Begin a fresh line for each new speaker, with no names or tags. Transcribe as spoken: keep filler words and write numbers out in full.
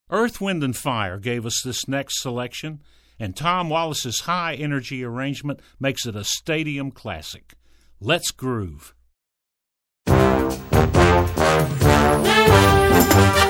Earth, Wind, and Fire gave us this next selection, and Tom Wallace's high-energy arrangement makes it a stadium classic. Let's groove.
Thank you.